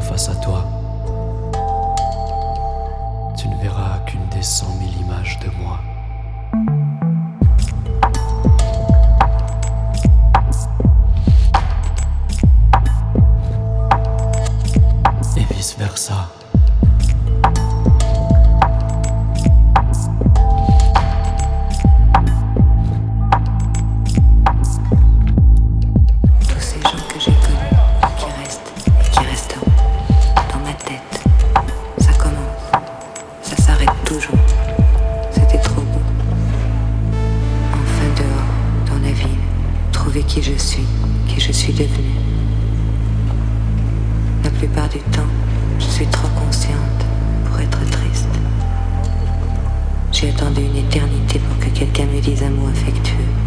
face à toi, tu ne verras qu'une des 100 000 images de moi. Et vice versa. C'était trop beau. Enfin dehors, dans la ville, trouver qui je suis devenue. La plupart du temps, je suis trop consciente pour être triste. J'ai attendu une éternité pour que quelqu'un me dise un mot affectueux.